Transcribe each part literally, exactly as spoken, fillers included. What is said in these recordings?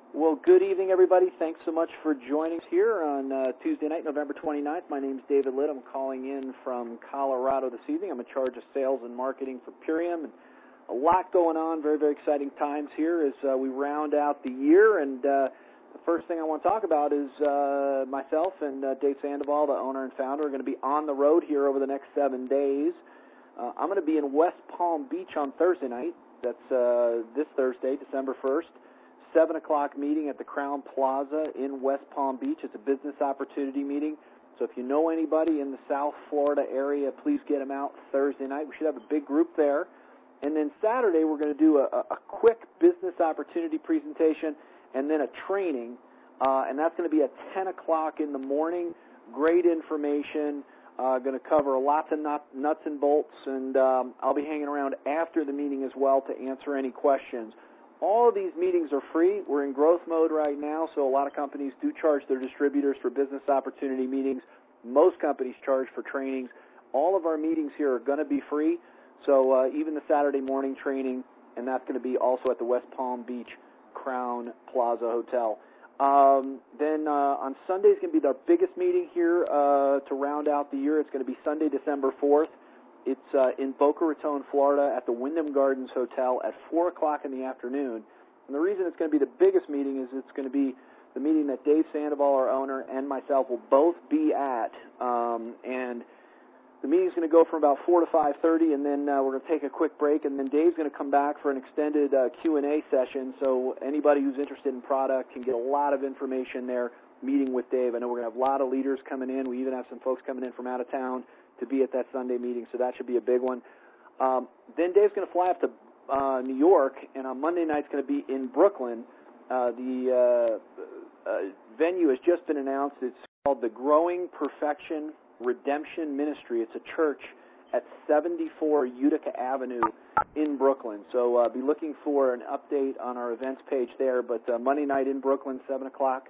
Well, good evening, everybody. Thanks so much for joining us here on uh, Tuesday night, November twenty-ninth. My name is David Litt. I'm calling in from Colorado this evening. I'm in charge of sales and marketing for Purium, and a lot going on. Very, very exciting times here as uh, we round out the year. And uh, the first thing I want to talk about is uh, myself and uh, Dave Sandoval, the owner and founder, are going to be on the road here over the next seven days. Uh, I'm going to be in West Palm Beach on Thursday night. That's uh, this Thursday, December first. seven o'clock meeting at the Crown Plaza in West Palm Beach. It's a business opportunity meeting. So if you know anybody in the South Florida area, please get them out Thursday night. We should have a big group there. And then Saturday, we're going to do a, a quick business opportunity presentation and then a training. Uh, and that's going to be at ten o'clock in the morning. Great information. Uh, going to cover lots of nut, nuts and bolts. And um, I'll be hanging around after the meeting as well to answer any questions. All of these meetings are free. We're in growth mode right now, so a lot of companies do charge their distributors for business opportunity meetings. Most companies charge for trainings. All of our meetings here are going to be free, so uh, even the Saturday morning training, and that's going to be also at the West Palm Beach Crown Plaza Hotel. Um, then uh, on Sunday is going to be our biggest meeting here uh, to round out the year. It's going to be Sunday, December fourth. It's uh, in Boca Raton, Florida, at the Wyndham Gardens Hotel at four o'clock in the afternoon. And the reason it's going to be the biggest meeting is it's going to be the meeting that Dave Sandoval, our owner, and myself will both be at. Um, and the meeting's going to go from about four to five thirty, and then uh, we're going to take a quick break, and then Dave's going to come back for an extended uh, Q and A session, so anybody who's interested in product can get a lot of information there meeting with Dave. I know we're going to have a lot of leaders coming in. We even have some folks coming in from out of town to be at that Sunday meeting, so that should be a big one. Um, then Dave's going to fly up to uh, New York, and on Monday night it's going to be in Brooklyn. Uh, the uh, uh, venue has just been announced. It's called the Growing Perfection Redemption Ministry. It's a church at seventy-four Utica Avenue in Brooklyn. So uh, be looking for an update on our events page there. But uh, Monday night in Brooklyn, seven o'clock,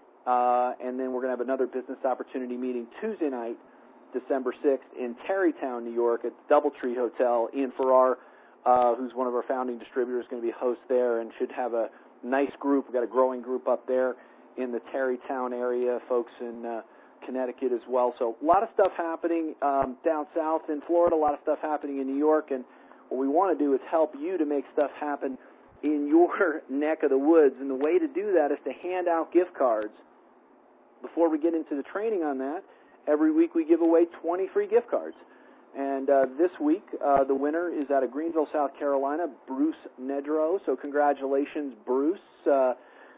uh, and then we're going to have another business opportunity meeting Tuesday night, December sixth, in Tarrytown, New York, at the Doubletree Hotel. Ian Farrar, uh, who's one of our founding distributors, is going to be a host there and should have a nice group. We've got a growing group up there in the Tarrytown area, folks in uh, Connecticut as well. So a lot of stuff happening um, down south in Florida, a lot of stuff happening in New York, and what we want to do is help you to make stuff happen in your neck of the woods, and the way to do that is to hand out gift cards. Before we get into the training on that, every week we give away twenty free gift cards. And uh, this week, uh, the winner is out of Greenville, South Carolina, Bruce Nedro. So congratulations, Bruce. Uh,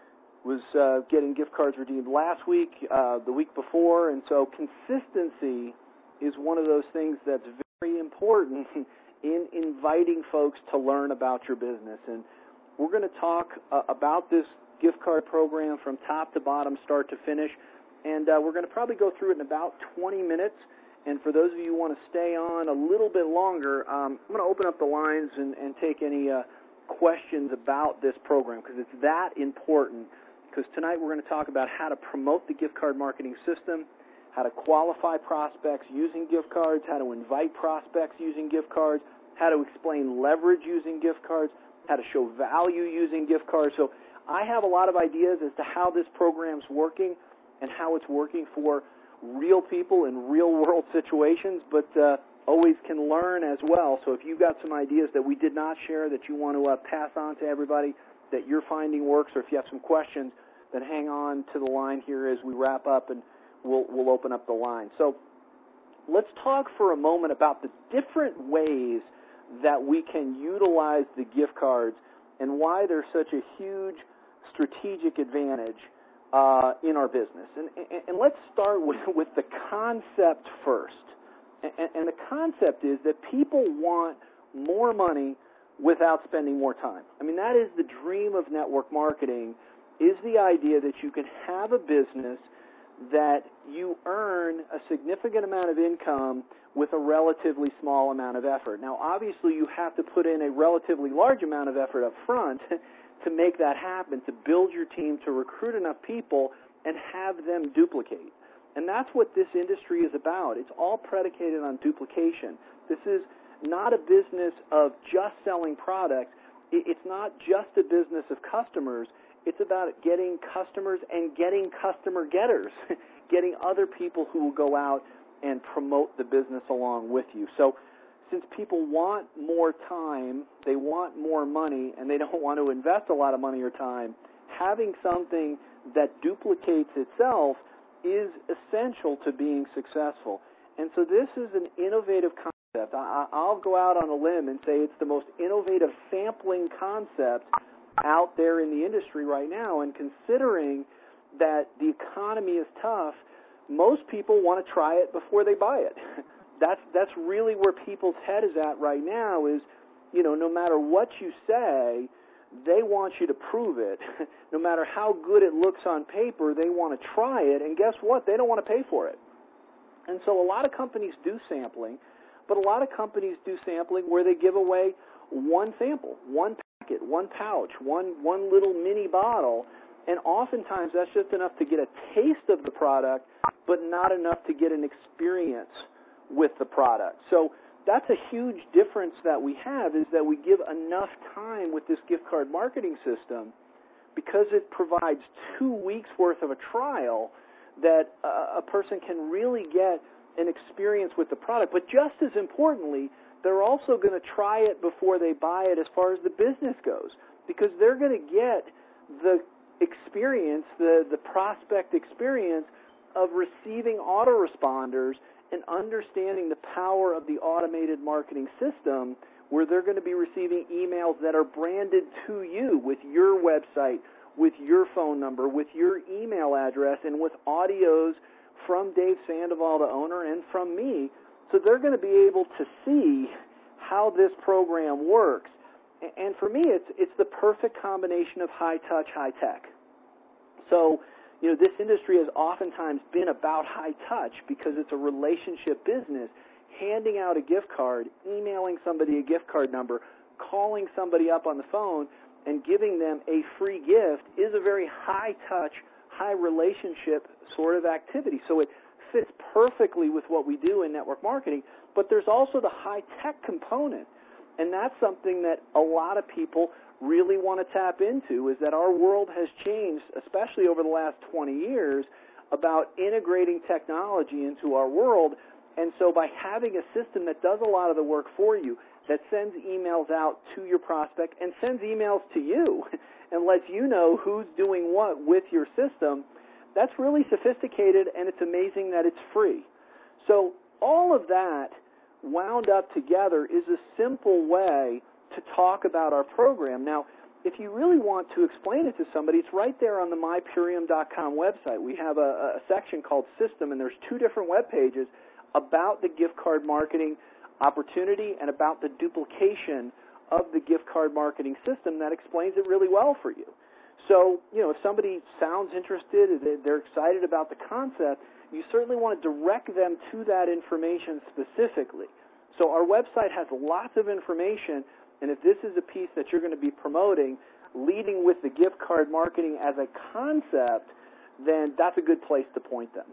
was uh, getting gift cards redeemed last week, uh, the week before. And so consistency is one of those things that's very important in inviting folks to learn about your business. And we're going to talk uh, about this gift card program from top to bottom, start to finish. And uh, we're going to probably go through it in about twenty minutes. And for those of you who want to stay on a little bit longer, um, I'm going to open up the lines and, and take any uh, questions about this program, because it's that important. Because tonight we're going to talk about how to promote the gift card marketing system, how to qualify prospects using gift cards, how to invite prospects using gift cards, how to explain leverage using gift cards, how to show value using gift cards. So I have a lot of ideas as to how this program's working and how it's working for real people in real-world situations, but uh, always can learn as well. So if you've got some ideas that we did not share that you want to uh, pass on to everybody that you're finding works, or if you have some questions, then hang on to the line here as we wrap up, and we'll, we'll open up the line. So let's talk for a moment about the different ways that we can utilize the gift cards and why they're such a huge strategic advantage Uh, in our business. And, and, and let's start with, with the concept first. And, and the concept is that people want more money without spending more time. I mean, that is the dream of network marketing, is the idea that you can have a business that you earn a significant amount of income with a relatively small amount of effort. Now, obviously, you have to put in a relatively large amount of effort up front to make that happen, to build your team, to recruit enough people and have them duplicate. And that's what this industry is about. It's all predicated on duplication. This is not a business of just selling products. It's not just a business of customers. It's about getting customers and getting customer getters, getting other people who will go out and promote the business along with you. So since people want more time, they want more money, and they don't want to invest a lot of money or time, having something that duplicates itself is essential to being successful. And so this is an innovative concept. I, I'll go out on a limb and say it's the most innovative sampling concept out there in the industry right now. And considering that the economy is tough, most people want to try it before they buy it. That's that's really where people's head is at right now is, you know, no matter what you say, they want you to prove it. No matter how good it looks on paper, they want to try it, and guess what? They don't want to pay for it. And so a lot of companies do sampling, but a lot of companies do sampling where they give away one sample, one packet, one pouch, one, one little mini bottle, and oftentimes that's just enough to get a taste of the product, but not enough to get an experience with the product. So that's a huge difference that we have, is that we give enough time with this gift card marketing system because it provides two weeks worth of a trial that uh, a person can really get an experience with the product. But just as importantly, they're also going to try it before they buy it as far as the business goes, because they're going to get the experience, the, the prospect experience of receiving autoresponders and understanding the power of the automated marketing system, where they're going to be receiving emails that are branded to you with your website, with your phone number, with your email address, and with audios from Dave Sandoval, the owner, and from me. So they're going to be able to see how this program works. And for me, it's it's the perfect combination of high touch, high tech. So, you know, this industry has oftentimes been about high touch because it's a relationship business. Handing out a gift card, emailing somebody a gift card number, calling somebody up on the phone, and giving them a free gift is a very high touch, high relationship sort of activity. So it fits perfectly with what we do in network marketing, but there's also the high tech component. And that's something that a lot of people really want to tap into, is that our world has changed, especially over the last twenty years, about integrating technology into our world. And so by having a system that does a lot of the work for you, that sends emails out to your prospect and sends emails to you and lets you know who's doing what with your system, that's really sophisticated, and it's amazing that it's free. So all of that wound up together is a simple way to talk about our program. Now, if you really want to explain it to somebody, it's right there on the my purium dot com website. We have a, a section called System, and there's two different web pages about the gift card marketing opportunity and about the duplication of the gift card marketing system that explains it really well for you. So, you know, if somebody sounds interested, they're excited about the concept, you certainly want to direct them to that information specifically. So our website has lots of information, and if this is a piece that you're going to be promoting, leading with the gift card marketing as a concept, then that's a good place to point them.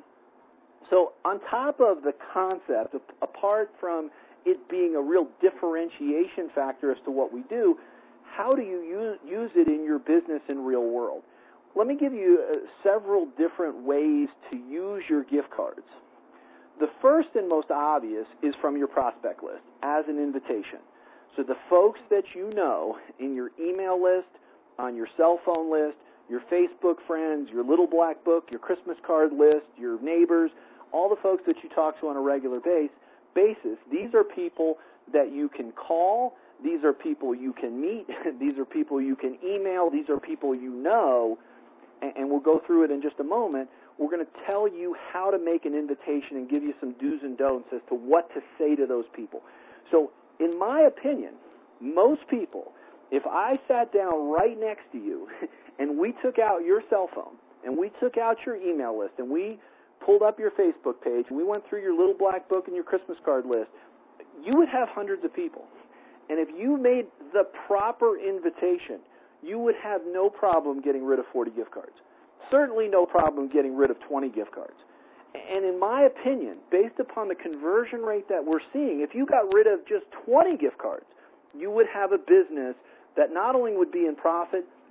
So on top of the concept, apart from it being a real differentiation factor as to what we do, how do you use, use it in your business in real world? Let me give you uh, several different ways to use your gift cards. The first and most obvious is from your prospect list as an invitation. So the folks that you know in your email list, on your cell phone list, your Facebook friends, your little black book, your Christmas card list, your neighbors, all the folks that you talk to on a regular base, basis, these are people that you can call, these are people you can meet, these are people you can email, these are people you know, and, and we'll go through it in just a moment. We're going to tell you how to make an invitation and give you some do's and don'ts as to what to say to those people. So, in my opinion, most people, if I sat down right next to you and we took out your cell phone and we took out your email list and we pulled up your Facebook page and we went through your little black book and your Christmas card list, you would have hundreds of people. And if you made the proper invitation, you would have no problem getting rid of forty gift cards. Certainly no problem getting rid of twenty gift cards. And in my opinion, based upon the conversion rate that we're seeing, if you got rid of just twenty gift cards, you would have a business that not only would be in profit,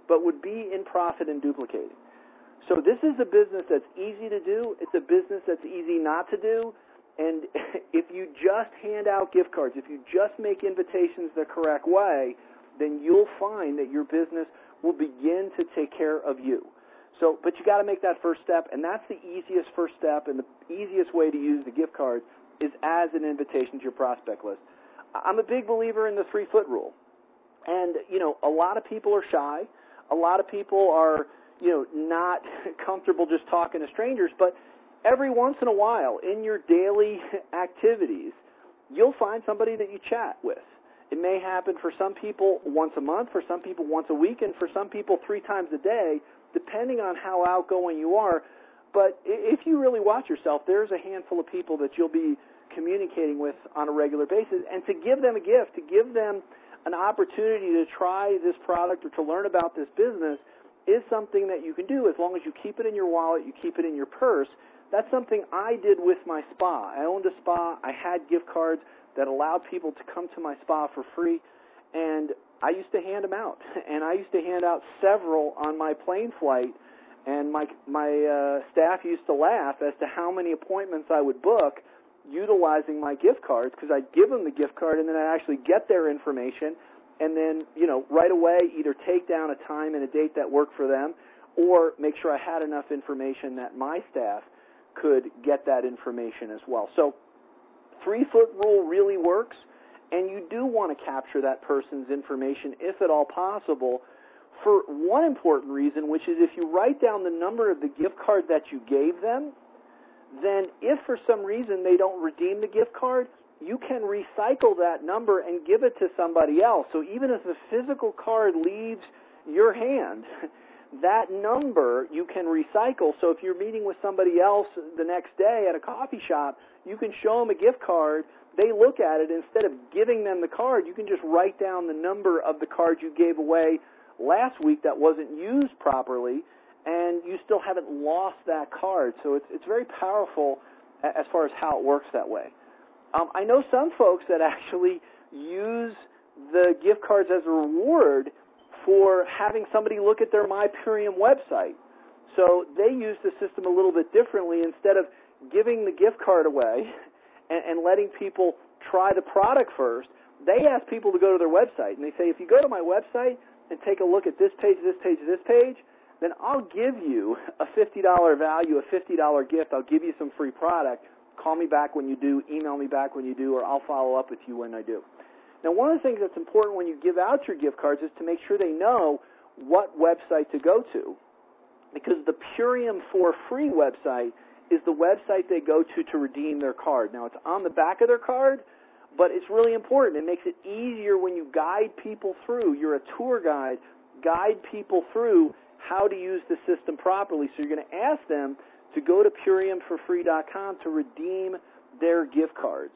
but would be in profit and duplicating. So this is a business that's easy to do. It's a business that's easy not to do. And if you just hand out gift cards, if you just make invitations the correct way, then you'll find that your business will begin to take care of you. So, but you got to make that first step, and that's the easiest first step, and the easiest way to use the gift cards is as an invitation to your prospect list. I'm a big believer in the three-foot rule. And, you know, a lot of people are shy. A lot of people are, you know, not comfortable just talking to strangers, but every once in a while in your daily activities, you'll find somebody that you chat with. It may happen for some people once a month, for some people once a week, and for some people three times a day, depending on how outgoing you are. But if you really watch yourself, there's a handful of people that you'll be communicating with on a regular basis. And to give them a gift, to give them an opportunity to try this product or to learn about this business is something that you can do as long as you keep it in your wallet, you keep it in your purse. That's something I did with my spa. I owned a spa. I had gift cards that allowed people to come to my spa for free, and I used to hand them out. And I used to hand out several on my plane flight, and my my uh, staff used to laugh as to how many appointments I would book utilizing my gift cards, because I'd give them the gift card and then I'd actually get their information and then, you know, right away either take down a time and a date that worked for them or make sure I had enough information that my staff could get that information as well. So three-foot rule really works, and you do want to capture that person's information, if at all possible, for one important reason, which is if you write down the number of the gift card that you gave them, then if for some reason they don't redeem the gift card, you can recycle that number and give it to somebody else. So even if the physical card leaves your hand, that number you can recycle. So if you're meeting with somebody else the next day at a coffee shop, you can show them a gift card. They look at it. Instead of giving them the card, you can just write down the number of the card you gave away last week that wasn't used properly, and you still haven't lost that card. So it's, it's very powerful as far as how it works that way. Um, I know some folks that actually use the gift cards as a reward for having somebody look at their MyPurium website. So they use the system a little bit differently. Instead of giving the gift card away and, and letting people try the product first, they ask people to go to their website. And they say, if you go to my website and take a look at this page, this page, this page, then I'll give you a fifty dollars value, a fifty dollars gift. I'll give you some free product. Call me back when you do, email me back when you do, or I'll follow up with you when I do. Now, one of the things that's important when you give out your gift cards is to make sure they know what website to go to, because the Purium for Free website is the website they go to to redeem their card. Now, it's on the back of their card, but it's really important. It makes it easier when you guide people through. You're a tour guide. Guide people through how to use the system properly. So you're going to ask them to go to Purium for free dot com to redeem their gift cards.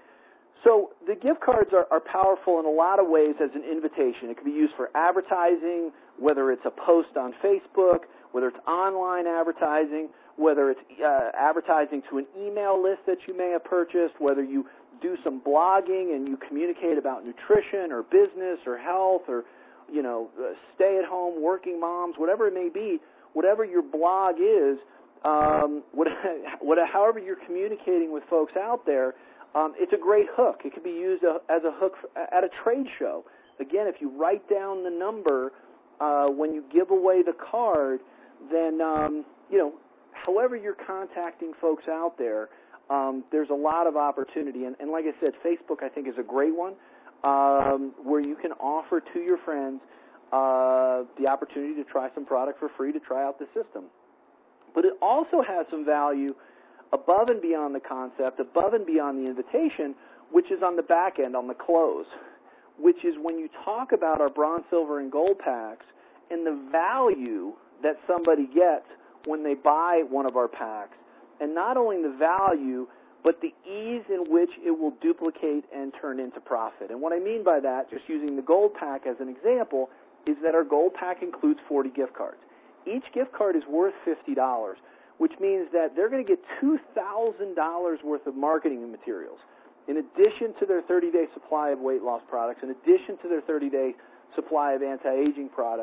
So the gift cards are, are powerful in a lot of ways as an invitation. It can be used for advertising, whether it's a post on Facebook, whether it's online advertising, whether it's uh, advertising to an email list that you may have purchased, whether you do some blogging and you communicate about nutrition or business or health or, you know, uh, stay-at-home working moms, whatever it may be, whatever your blog is, um, what, what, however you're communicating with folks out there, Um, it's a great hook. It can be used as a hook at a trade show. Again, if you write down the number uh, when you give away the card, then, um, you know, however you're contacting folks out there, um, there's a lot of opportunity. And, and like I said, Facebook, I think, is a great one um, where you can offer to your friends uh, the opportunity to try some product for free, to try out the system. But it also has some value above and beyond the concept, above and beyond the invitation, which is on the back end, on the close, which is when you talk about our bronze, silver, and gold packs and the value that somebody gets when they buy one of our packs, and not only the value, but the ease in which it will duplicate and turn into profit. And what I mean by that, just using the gold pack as an example, is that our gold pack includes forty gift cards. Each gift card is worth fifty dollars. Which means that they're going to get two thousand dollars worth of marketing materials, in addition to their thirty-day supply of weight loss products, in addition to their thirty-day supply of anti-aging products.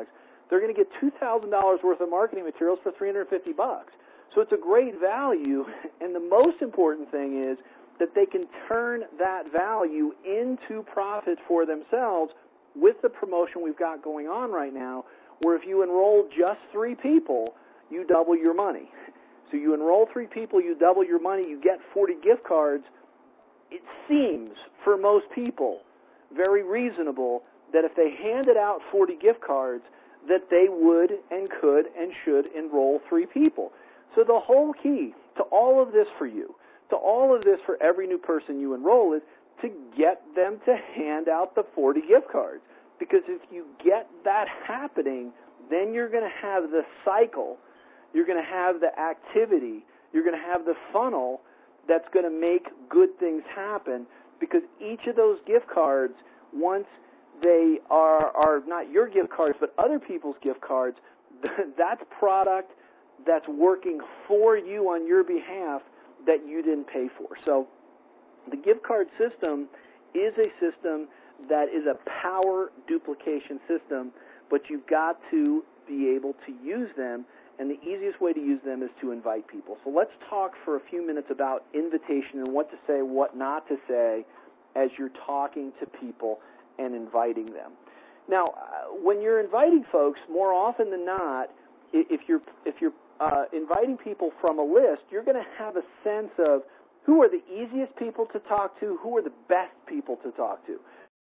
they're going to get two thousand dollars worth of marketing materials for three hundred fifty bucks. So it's a great value, and the most important thing is that they can turn that value into profit for themselves with the promotion we've got going on right now, where if you enroll just three people, you double your money. So you enroll three people, you double your money, you get forty gift cards. It seems, for most people, very reasonable that if they handed out forty gift cards, that they would and could and should enroll three people. So the whole key to all of this for you, to all of this for every new person you enroll, is to get them to hand out the forty gift cards. Because if you get that happening, then you're going to have the cycle, you're going to have the activity, you're going to have the funnel that's going to make good things happen, because each of those gift cards, once they are, are not your gift cards but other people's gift cards, that's product that's working for you on your behalf that you didn't pay for. So the gift card system is a system that is a power duplication system, but you've got to be able to use them, and the easiest way to use them is to invite people. So let's talk for a few minutes about invitation and what to say, what not to say as you're talking to people and inviting them. Now, when you're inviting folks, more often than not, if you're if you're uh, inviting people from a list, you're going to have a sense of who are the easiest people to talk to, who are the best people to talk to.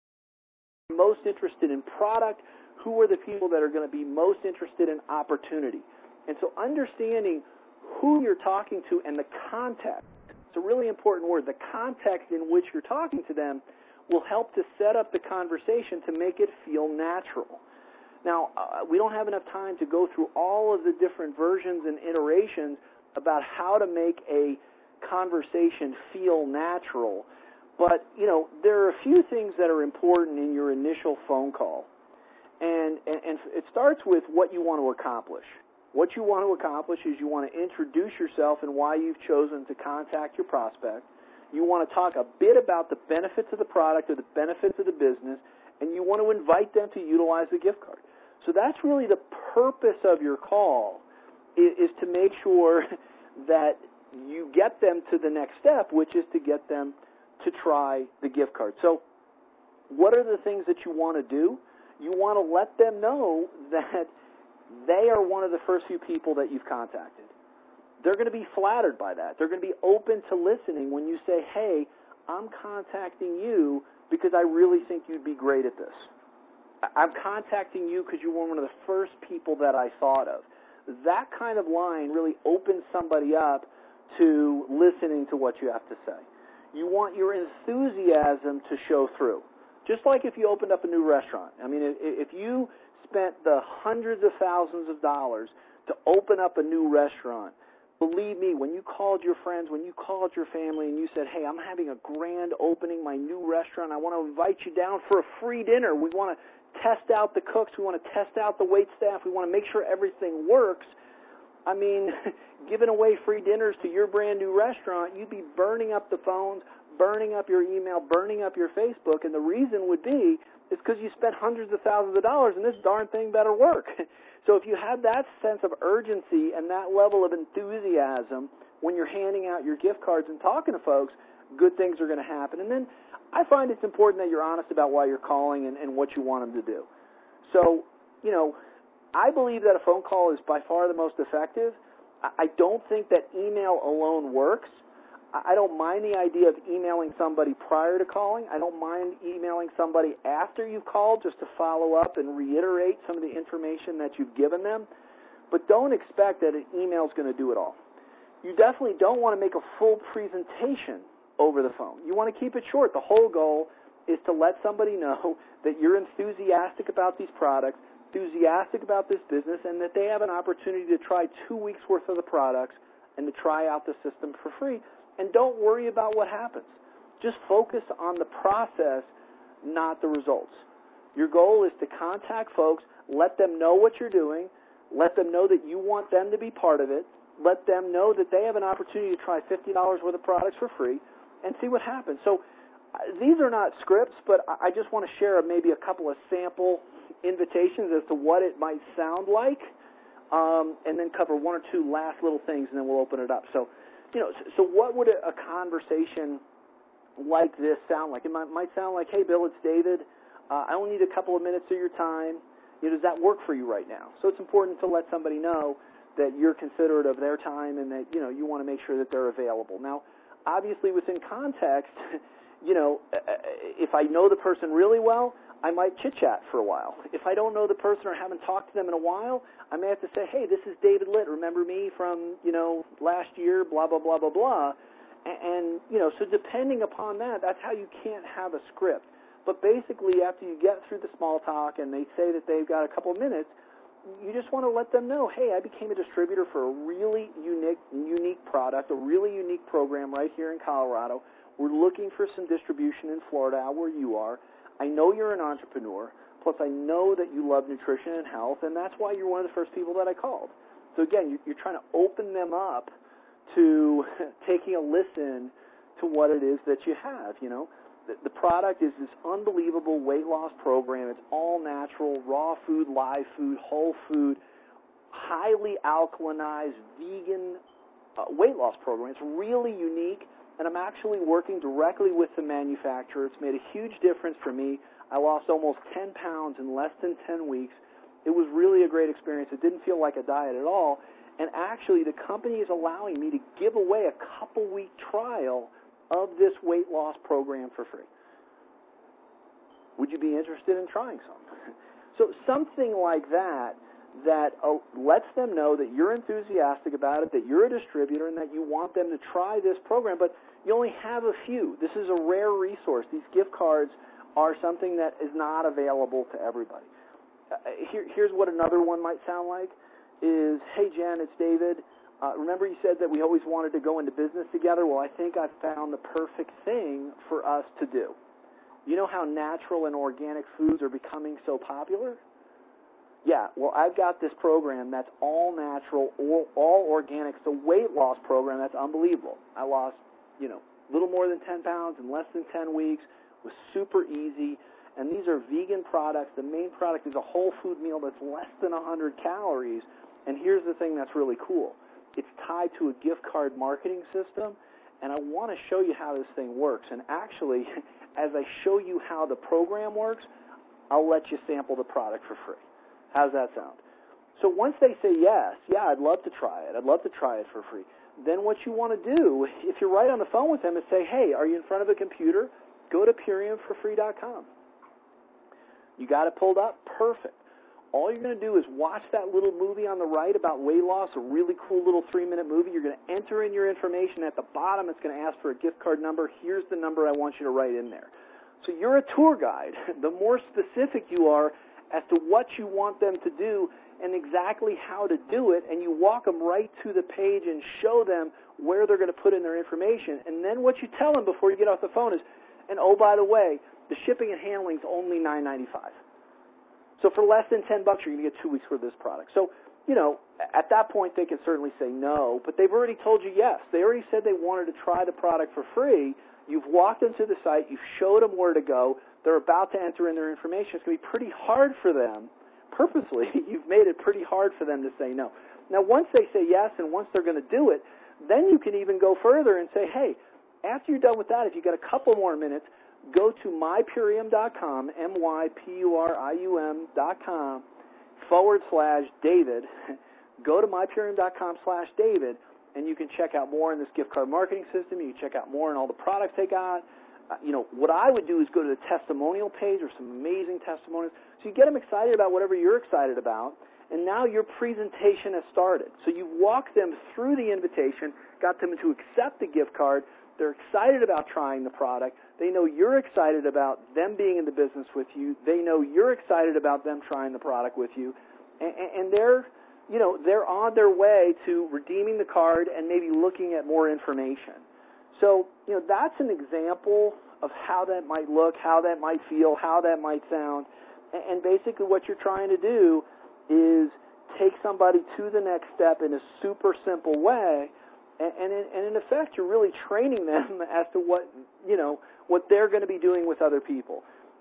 Most interested in product, who are the people that are going to be most interested in opportunity. And so understanding who you're talking to and the context, it's a really important word, the context in which you're talking to them will help to set up the conversation to make it feel natural. Now, uh, we don't have enough time to go through all of the different versions and iterations about how to make a conversation feel natural. But, you know, there are a few things that are important in your initial phone call. And, and, and it starts with what you want to accomplish. What you want to accomplish is you want to introduce yourself and why you've chosen to contact your prospect. You want to talk a bit about the benefits of the product or the benefits of the business, and you want to invite them to utilize the gift card. So that's really the purpose of your call, is to make sure that you get them to the next step, which is to get them to try the gift card. So what are the things that you want to do? You want to let them know that they are one of the first few people that you've contacted. They're going to be flattered by that. They're going to be open to listening when you say, hey, I'm contacting you because I really think you'd be great at this. I'm contacting you because you were one of the first people that I thought of. That kind of line really opens somebody up to listening to what you have to say. You want your enthusiasm to show through. Just like if you opened up a new restaurant. I mean, if you spent the hundreds of thousands of dollars to open up a new restaurant, believe me, when you called your friends, when you called your family and you said, hey, I'm having a grand opening, my new restaurant, I want to invite you down for a free dinner. We want to test out the cooks. We want to test out the wait staff. We want to make sure everything works. I mean, giving away free dinners to your brand new restaurant, you'd be burning up the phones, burning up your email, burning up your Facebook, and the reason would be is because you spent hundreds of thousands of dollars and this darn thing better work. So if you have that sense of urgency and that level of enthusiasm when you're handing out your gift cards and talking to folks, good things are going to happen. And then I find it's important that you're honest about why you're calling and, and what you want them to do. So, you know, I believe that a phone call is by far the most effective. I don't think that email alone works. I don't mind the idea of emailing somebody prior to calling. I don't mind emailing somebody after you've called just to follow up and reiterate some of the information that you've given them. But don't expect that an email is going to do it all. You definitely don't want to make a full presentation over the phone. You want to keep it short. The whole goal is to let somebody know that you're enthusiastic about these products, enthusiastic about this business, and that they have an opportunity to try two weeks' worth of the products and to try out the system for free. And don't worry about what happens. Just focus on the process, not the results. Your goal is to contact folks, let them know what you're doing, let them know that you want them to be part of it, let them know that they have an opportunity to try fifty dollars worth of products for free, and see what happens. So uh, these are not scripts, but I just want to share maybe a couple of sample invitations as to what it might sound like, um, and then cover one or two last little things, and then we'll open it up. So, you know, so what would a, a conversation like this sound like? It might, might sound like, hey, Bill, it's David. Uh, I only need a couple of minutes of your time. You know, does that work for you right now? So it's important to let somebody know that you're considerate of their time and that, you know, you want to make sure that they're available. Now, obviously within context, you know, if I know the person really well, I might chit-chat for a while. If I don't know the person or haven't talked to them in a while, I may have to say, hey, this is David Litt. Remember me from, you know, last year, blah, blah, blah, blah, blah. And, and, you know, so depending upon that, that's how you can't have a script. But basically, after you get through the small talk and they say that they've got a couple of minutes, you just want to let them know, hey, I became a distributor for a really unique, unique product, a really unique program right here in Colorado. We're looking for some distribution in Florida, out where you are. I know you're an entrepreneur, plus I know that you love nutrition and health, and that's why you're one of the first people that I called. So again, you're trying to open them up to taking a listen to what it is that you have, you know. The product is this unbelievable weight loss program. It's all natural, raw food, live food, whole food, highly alkalinized, vegan uh, weight loss program. It's really unique, and I'm actually working directly with the manufacturer. It's made a huge difference for me. I lost almost ten pounds in less than ten weeks. It was really a great experience. It didn't feel like a diet at all. And actually, the company is allowing me to give away a couple-week trial of this weight loss program for free. Would you be interested in trying some? So something like that that uh, lets them know that you're enthusiastic about it, that you're a distributor, and that you want them to try this program, but you only have a few. This is a rare resource. These gift cards are something that is not available to everybody. Uh, here, here's what another one might sound like is, hey, Jen, it's David. Uh, remember you said that we always wanted to go into business together? Well, I think I've found the perfect thing for us to do. You know how natural and organic foods are becoming so popular? Yeah, well, I've got this program that's all natural, all, all organic. It's a weight loss program that's unbelievable. I lost, you know, a little more than ten pounds in less than ten weeks. It was super easy. And these are vegan products. The main product is a whole food meal that's less than one hundred calories. And here's the thing that's really cool. It's tied to a gift card marketing system, and I want to show you how this thing works. And actually, as I show you how the program works, I'll let you sample the product for free. How's that sound? So once they say yes, yeah, I'd love to try it. I'd love to try it for free. Then what you want to do, if you're right on the phone with them, is say, hey, are you in front of a computer? Go to purium for free dot com. You got it pulled up? Perfect. All you're going to do is watch that little movie on the right about weight loss, a really cool little three-minute movie. You're going to enter in your information. At the bottom, it's going to ask for a gift card number. Here's the number I want you to write in there. So you're a tour guide. The more specific you are as to what you want them to do and exactly how to do it, and you walk them right to the page and show them where they're going to put in their information. And then what you tell them before you get off the phone is, and oh, by the way, the shipping and handling is only nine ninety-five. So for less than ten bucks, you're going to get two weeks worth of this product. So, you know, at that point, they can certainly say no, but they've already told you yes. They already said they wanted to try the product for free. You've walked them to the site. You've showed them where to go. They're about to enter in their information. It's going to be pretty hard for them. Purposely, you've made it pretty hard for them to say no. Now, once they say yes and once they're going to do it, then you can even go further and say, hey, after you're done with that, if you've got a couple more minutes, go to my purium dot com, M Y P U R I U M dot com, forward slash David. Go to my purium dot com slash David, and you can check out more in this gift card marketing system. You can check out more in all the products they got. Uh, you know, what I would do is go to the testimonial page. There's some amazing testimonials. So you get them excited about whatever you're excited about, and now your presentation has started. So you've walked them through the invitation, got them to accept the gift card. They're excited about trying the product. They know you're excited about them being in the business with you. They know you're excited about them trying the product with you. And, and they're, you know, they're on their way to redeeming the card and maybe looking at more information. So, you know, that's an example of how that might look, how that might feel, how that might sound. And basically what you're trying to do is take somebody to the next step in a super simple way. And in, and in effect, you're really training them as to what, you know, what they're going to be doing with other people.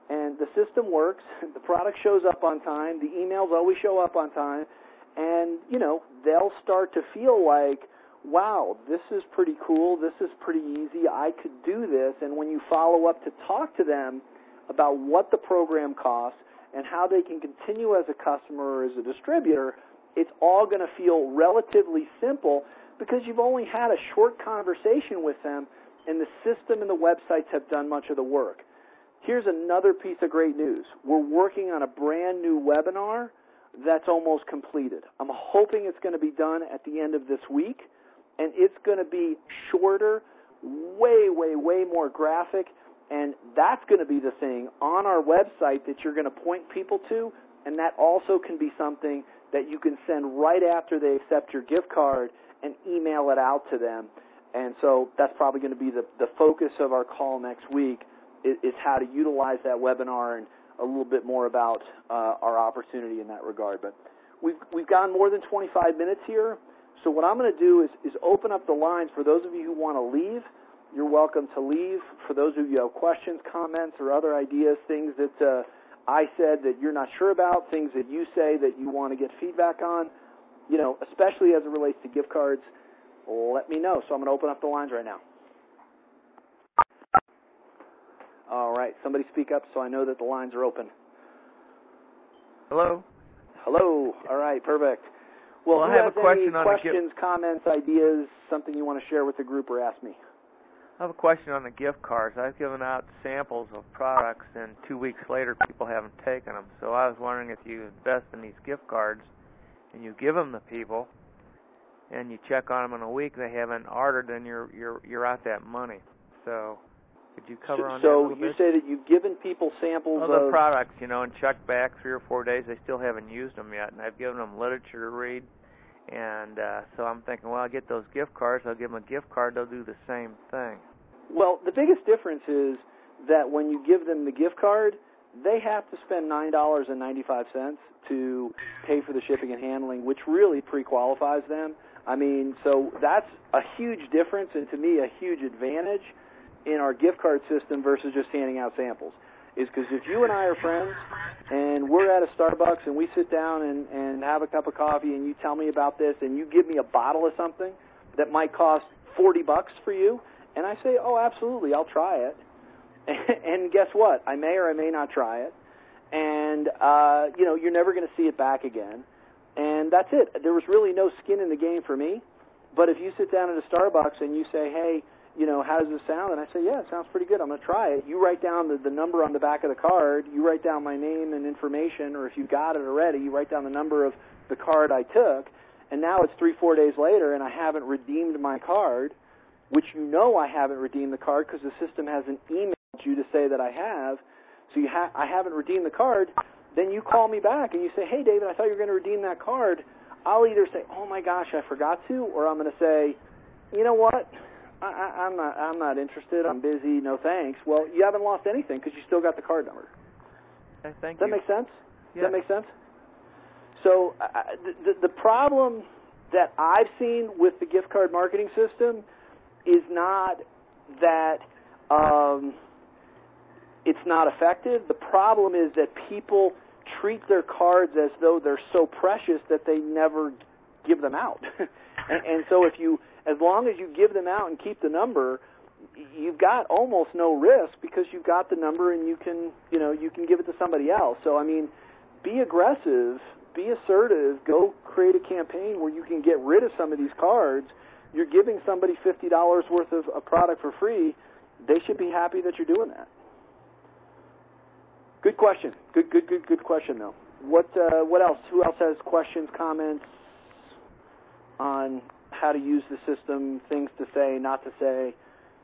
and the system works, the product shows up on time, the emails always show up on time, and, you know, they'll start to feel like, wow, this is pretty cool, this is pretty easy, I could do this. And when you follow up to talk to them about what the program costs and how they can continue as a customer or as a distributor, it's all going to feel relatively simple because you've only had a short conversation with them, and the system and the websites have done much of the work. Here's another piece of great news. We're working on a brand new webinar that's almost completed. I'm hoping it's going to be done at the end of this week, and it's going to be shorter, way, way, way more graphic, and that's going to be the thing on our website that you're going to point people to, and that also can be something that you can send right after they accept your gift card and email it out to them. And so that's probably going to be the, the focus of our call next week is, is how to utilize that webinar and a little bit more about uh, our opportunity in that regard. But we've, we've gone more than twenty-five minutes here, so what I'm going to do is, is open up the lines. For those of you who want to leave, you're welcome to leave. For those of you who have questions, comments, or other ideas, things that uh, I said that you're not sure about, things that you say that you want to get feedback on, you know, especially as it relates to gift cards, let me know. So I'm going to open up the lines right now. All right, somebody speak up so I know that the lines are open. Hello? Hello. All right, perfect. Well, well who I have has a question any on questions, the comments, ideas, something you want to share with the group or ask me? I have a question on the gift cards. I've given out samples of products, and two weeks later people haven't taken them. So I was wondering if you invest in these gift cards and you give them to people, and you check on them in a week, they haven't ordered, then you're you're you're out that money. So could you cover so, on so that a little you bit? say that you've given people samples of of the products, you know, and checked back three or four days, they still haven't used them yet, and I've given them literature to read, and uh, so I'm thinking, well, I'll get those gift cards, I'll give them a gift card, they'll do the same thing. Well, the biggest difference is that when you give them the gift card, they have to spend nine dollars and ninety-five cents to pay for the shipping and handling, which really pre-qualifies them. I mean, so that's a huge difference, and to me, a huge advantage in our gift card system versus just handing out samples. Is because if you and I are friends, and we're at a Starbucks, and we sit down and, and have a cup of coffee, and you tell me about this, and you give me a bottle of something that might cost forty bucks for you, and I say, oh, absolutely, I'll try it. And guess what? I may or I may not try it. And, uh, you know, you're never going to see it back again. And that's it. There was really no skin in the game for me. But if you sit down at a Starbucks and you say, hey, you know, how does this sound? And I say, yeah, it sounds pretty good. I'm going to try it. You write down the, the number on the back of the card. You write down my name and information, or if you got it already, you write down the number of the card I took. And now it's three, four days later, and I haven't redeemed my card, which you know I haven't redeemed the card because the system hasn't emailed you to say that I have. So you ha- I haven't redeemed the card. Then you call me back and you say, hey, David, I thought you were going to redeem that card. I'll either say, oh, my gosh, I forgot to, or I'm going to say, you know what, I, I, I'm not I'm not interested. I'm busy. No thanks. Well, you haven't lost anything because you still got the card number. Okay, thank Does that you. make sense? Does Yeah. that make sense? So uh, the, the problem that I've seen with the gift card marketing system is not that um, it's not effective. The problem is that people treat their cards as though they're so precious that they never give them out. and, and so if you, as long as you give them out and keep the number, you've got almost no risk because you've got the number and you can, you know, you can give it to somebody else. So, I mean, be aggressive, be assertive, go create a campaign where you can get rid of some of these cards. You're giving somebody fifty dollars worth of a product for free. They should be happy that you're doing that. Good question. Good, good, good, good question, though. What, uh, what else? Who else has questions, comments on how to use the system, things to say, not to say?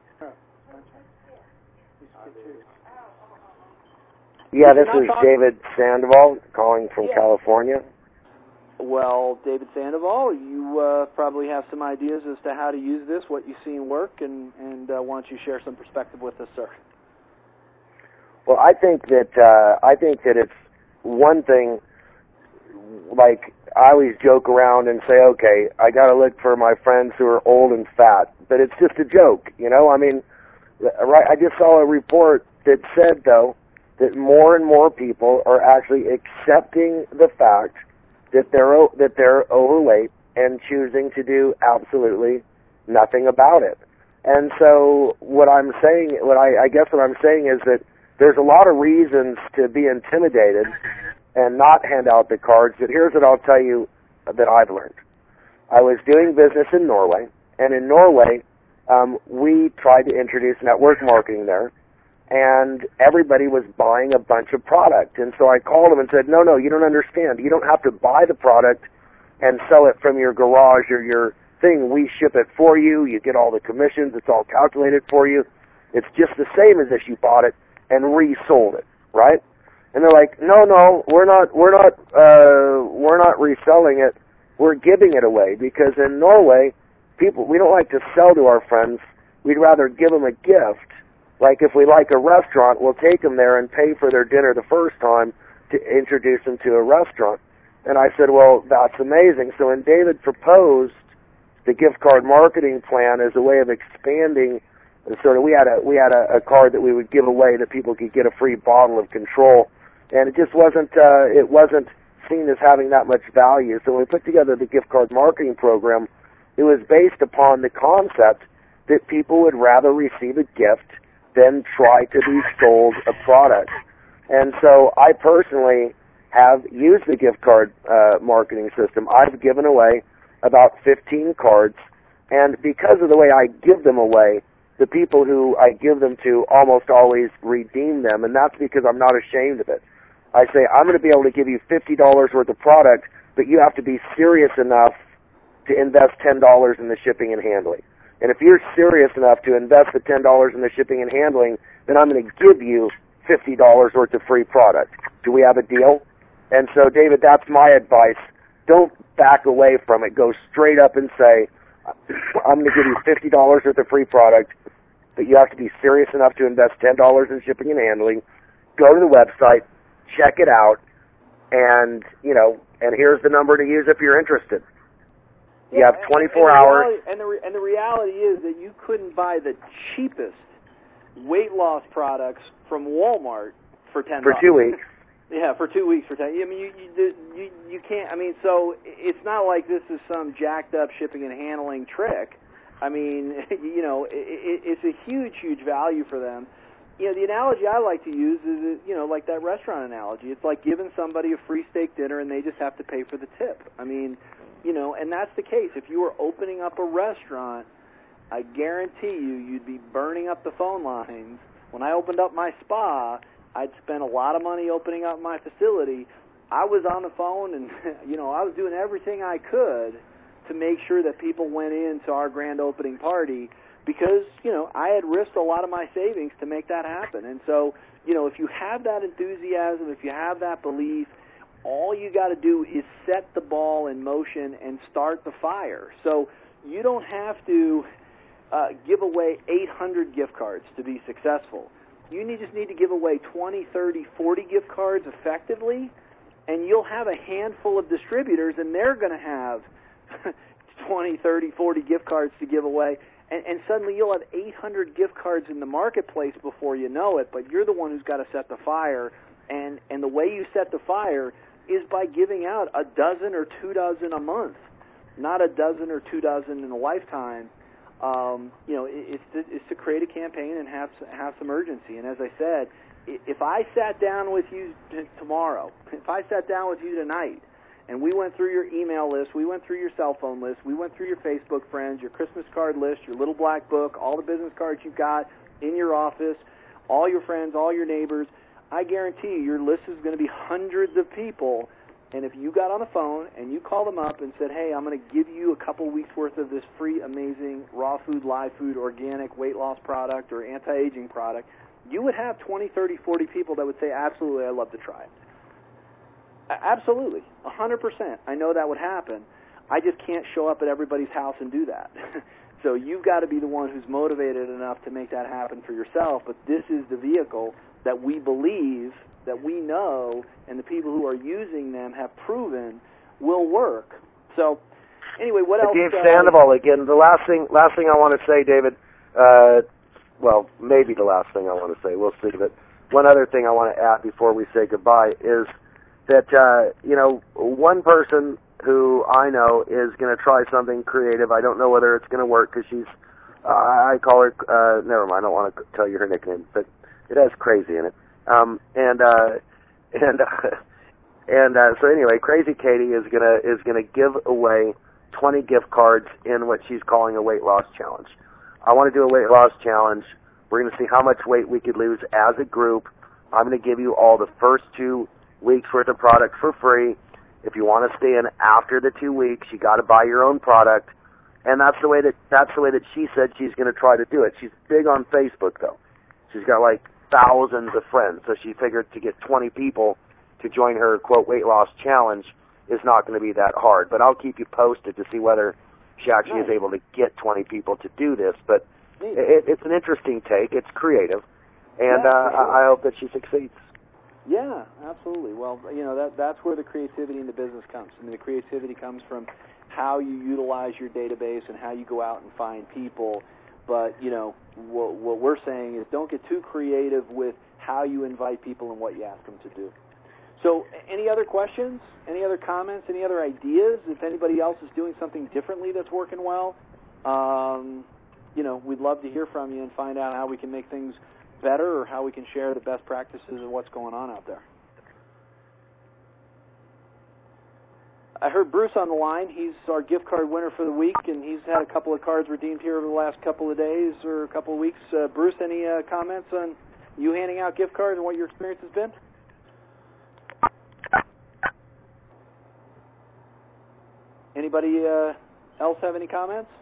Yeah, this is David Sandoval calling from Yeah. California. Well, David Sandoval, you uh, probably have some ideas as to how to use this, what you've seen work, and, and uh, why don't you share some perspective with us, sir? Well, I think that uh, I think that it's one thing. Like I always joke around and say, okay, I got to look for my friends who are old and fat, but it's just a joke, you know. I mean, right? I just saw a report that said though that more and more people are actually accepting the fact that they're that they're overweight and choosing to do absolutely nothing about it. And so what I'm saying, what I, I guess what I'm saying is that there's a lot of reasons to be intimidated and not hand out the cards, but here's what I'll tell you that I've learned. I was doing business in Norway, and in Norway, um, we tried to introduce network marketing there, and everybody was buying a bunch of product. And so I called them and said, no, no, you don't understand. You don't have to buy the product and sell it from your garage or your thing. We ship it for you. You get all the commissions. It's all calculated for you. It's just the same as if you bought it and resold it, right? And they're like, no, no, we're not, we're not, uh, we're not reselling it. We're giving it away, because in Norway, people, we don't like to sell to our friends. We'd rather give them a gift. Like if we like a restaurant, we'll take them there and pay for their dinner the first time to introduce them to a restaurant. And I said, well, that's amazing. So when David proposed the gift card marketing plan as a way of expanding, and sort of, we had a we had a, a card that we would give away that people could get a free bottle of Control. And it just wasn't, uh, it wasn't seen as having that much value. So when we put together the gift card marketing program, it was based upon the concept that people would rather receive a gift than try to be sold a product. And so I personally have used the gift card uh, marketing system. I've given away about fifteen cards, and because of the way I give them away, the people who I give them to almost always redeem them, and that's because I'm not ashamed of it. I say, I'm going to be able to give you fifty dollars worth of product, but you have to be serious enough to invest ten dollars in the shipping and handling. And if you're serious enough to invest the ten dollars in the shipping and handling, then I'm going to give you fifty dollars worth of free product. Do we have a deal? And so, David, that's my advice. Don't back away from it. Go straight up and say, I'm going to give you fifty dollars worth of free product, but you have to be serious enough to invest ten dollars in shipping and handling. Go to the website, check it out, and, you know, and here's the number to use if you're interested. You yeah, have twenty-four and, and hours. Reality, and, the re- and the reality is that you couldn't buy the cheapest weight loss products from Walmart for ten dollars. For two weeks. Yeah, for two weeks for ten. I mean, you, you you you can't. I mean, so it's not like this is some jacked up shipping and handling trick. I mean, you know, it, it, it's a huge, huge value for them. You know, the analogy I like to use is, you know, like that restaurant analogy. It's like giving somebody a free steak dinner and they just have to pay for the tip. I mean, you know, and that's the case. If you were opening up a restaurant, I guarantee you, you'd be burning up the phone lines. When I opened up my spa, I'd spent a lot of money opening up my facility. I was on the phone and, you know, I was doing everything I could to make sure that people went into our grand opening party because, you know, I had risked a lot of my savings to make that happen. And so, you know, if you have that enthusiasm, if you have that belief, all you got to do is set the ball in motion and start the fire. So you don't have to uh, give away eight hundred gift cards to be successful. You need, just need to give away twenty, thirty, forty gift cards effectively, and you'll have a handful of distributors, and they're going to have twenty, thirty, forty gift cards to give away, and, and suddenly you'll have eight hundred gift cards in the marketplace before you know it, but you're the one who's got to set the fire, and, and the way you set the fire is by giving out a dozen or two dozen a month, not a dozen or two dozen in a lifetime. Um, you know, it, it's, to, it's to create a campaign and have have some urgency. And as I said, if I sat down with you t- tomorrow, if I sat down with you tonight, and we went through your email list, we went through your cell phone list, we went through your Facebook friends, your Christmas card list, your little black book, all the business cards you've got in your office, all your friends, all your neighbors, I guarantee you your list is going to be hundreds of people. And if you got on the phone and you called them up and said, hey, I'm going to give you a couple weeks worth of this free, amazing raw food, live food, organic weight loss product or anti-aging product, you would have twenty, thirty, forty people that would say, absolutely, I'd love to try it. Absolutely, one hundred percent. I know that would happen. I just can't show up at everybody's house and do that. So you've got to be the one who's motivated enough to make that happen for yourself. But this is the vehicle that we believe, that we know, and the people who are using them have proven will work. So, anyway, what else? Dave uh, Sandoval again. The last thing, last thing I want to say, David. Uh, well, maybe the last thing I want to say. We'll see. But one other thing I want to add before we say goodbye is that, uh, you know, one person who I know is going to try something creative. I don't know whether it's going to work because she's, uh, I call her, uh, never mind, I don't want to tell you her nickname, but it has crazy in it. Um, and, uh, and, uh, and, uh, so anyway, Crazy Katie is going to, is going to give away twenty gift cards in what she's calling a weight loss challenge. I want to do a weight loss challenge. We're going to see how much weight we could lose as a group. I'm going to give you all the first two weeks worth of product for free. If you want to stay in after the two weeks, you got to buy your own product. And that's the way that that's the way that she said she's going to try to do it. She's big on Facebook though. She's got like thousands of friends, so she figured to get twenty people to join her quote weight loss challenge is not going to be that hard. But I'll keep you posted to see whether she actually nice. is able to get twenty people to do this. But it, it's an interesting take. It's creative, and yeah, uh, sure. I hope that she succeeds. Yeah, absolutely. Well, you know, that that's where the creativity in the business comes. I mean, the creativity comes from how you utilize your database and how you go out and find people. But, you know, what, what we're saying is don't get too creative with how you invite people and what you ask them to do. So any other questions, any other comments, any other ideas? If anybody else is doing something differently that's working well, um, you know, we'd love to hear from you and find out how we can make things better or how we can share the best practices of what's going on out there. I heard Bruce on the line. He's our gift card winner for the week, and he's had a couple of cards redeemed here over the last couple of days or a couple of weeks. Uh, Bruce, any uh, comments on you handing out gift cards and what your experience has been? Anybody uh, else have any comments?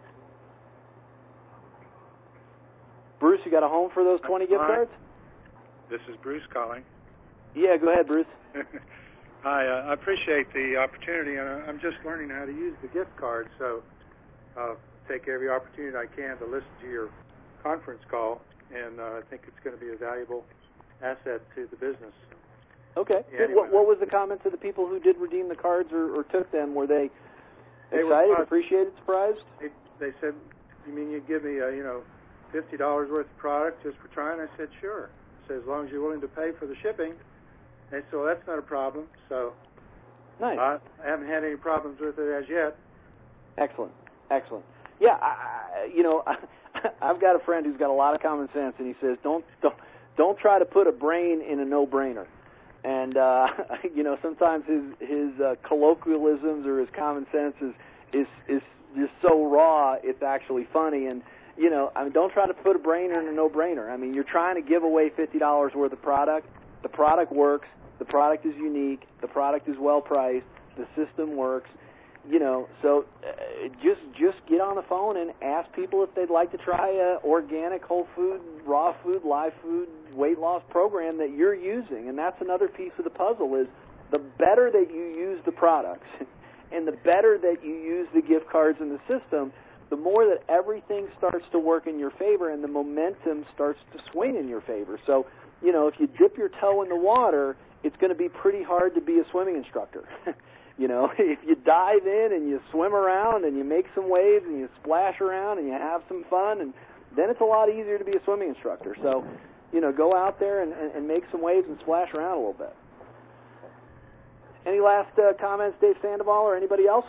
Bruce, you got a home for those twenty gift Hi. cards? This is Bruce calling. Yeah, go ahead, Bruce. Hi, uh, I appreciate the opportunity, and I'm just learning how to use the gift card, so I'll take every opportunity I can to listen to your conference call, and uh, I think it's going to be a valuable asset to the business. Okay. Yeah, Good. anyway. What, what was the comments of the people who did redeem the cards or, or took them? Were they They were excited, pos- appreciated, surprised? They, they said, "You mean you'd give me, uh, you know, fifty dollars worth of product just for trying?" I said, "Sure." I said, "As long as you're willing to pay for the shipping." They said, "Well, that's not a problem." So Nice. I haven't had any problems with it as yet. Excellent. Excellent. Yeah, I, I- you know, I've got a friend who's got a lot of common sense, and he says, "Don't don't don't try to put a brain in a no-brainer." And uh, you know, sometimes his his uh, colloquialisms or his common sense is is is just so raw, it's actually funny. And you know, I mean, don't try to put a brainer in a no-brainer. I mean, you're trying to give away fifty dollars worth of product. The product works. The product is unique. The product is well priced. The system works. You know, so uh, just just get on the phone and ask people if they'd like to try a organic, whole food, raw food, live food weight loss program that you're using. And that's another piece of the puzzle is the better that you use the products and the better that you use the gift cards in the system, the more that everything starts to work in your favor and the momentum starts to swing in your favor. So, you know, if you dip your toe in the water, it's going to be pretty hard to be a swimming instructor. You know, if you dive in and you swim around and you make some waves and you splash around and you have some fun, and then it's a lot easier to be a swimming instructor. So, you know, go out there and, and, and make some waves and splash around a little bit. Any last uh, comments, Dave Sandoval, or anybody else?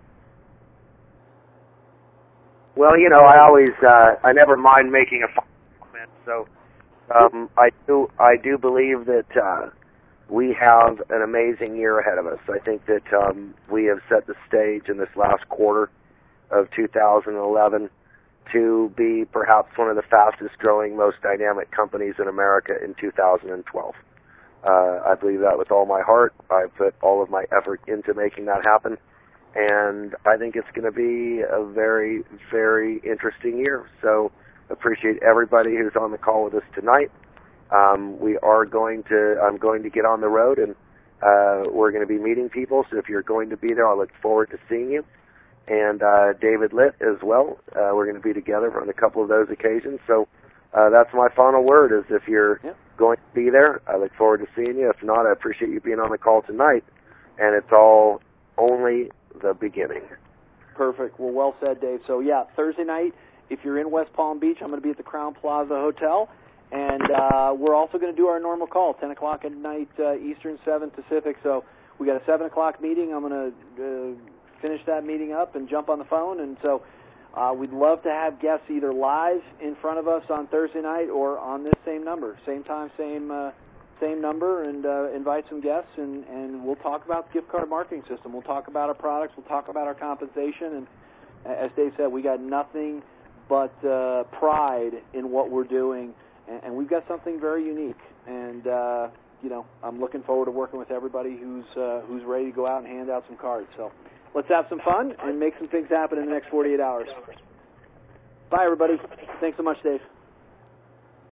Well, you know, I always, uh, I never mind making a comment. So, um, I do, I do believe that uh, we have an amazing year ahead of us. I think that um, we have set the stage in this last quarter of two thousand eleven to be perhaps one of the fastest growing, most dynamic companies in America in two thousand twelve. Uh, I believe that with all my heart. I put all of my effort into making that happen. And I think it's going to be a very, very interesting year. So appreciate everybody who's on the call with us tonight. Um, we are going to, I'm going to get on the road, and uh, we're going to be meeting people. So if you're going to be there, I look forward to seeing you. And uh, David Litt as well. Uh, we're going to be together on a couple of those occasions. So uh, that's my final word is if you're Yep. going to be there, I look forward to seeing you. If not, I appreciate you being on the call tonight. And it's all only the beginning. Perfect. Well, well said, Dave. So, yeah, Thursday night, if you're in West Palm Beach, I'm going to be at the Crown Plaza Hotel. And uh, we're also going to do our normal call, ten o'clock at night uh, Eastern, seven Pacific. So we got a seven o'clock meeting. I'm going to uh, finish that meeting up and jump on the phone. And so uh, we'd love to have guests either live in front of us on Thursday night or on this same number, same time, same uh, same number, and uh, invite some guests, and, and we'll talk about the gift card marketing system. We'll talk about our products. We'll talk about our compensation. And as Dave said, we got nothing but uh, pride in what we're doing, and, and we've got something very unique. And uh, you know, I'm looking forward to working with everybody who's uh, who's ready to go out and hand out some cards. So let's have some fun and make some things happen in the next forty-eight hours. Bye, everybody. Thanks so much, Dave.